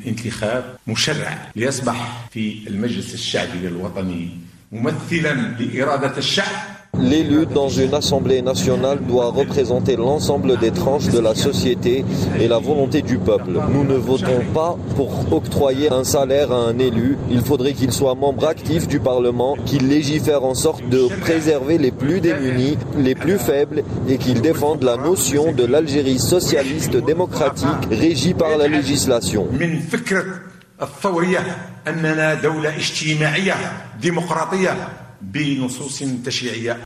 انتخاب مشرع ليصبح في المجلس الشعبي الوطني ممثلا لإرادة الشعب. L'élu dans une assemblée nationale doit représenter l'ensemble des tranches de la société et la volonté du peuple. Nous ne votons pas pour octroyer un salaire à un élu. Il faudrait qu'il soit membre actif du Parlement, qu'il légifère en sorte de préserver les plus démunis, les plus faibles et qu'il défende la notion de l'Algérie socialiste démocratique régie par la législation. بنصوص تشريعية.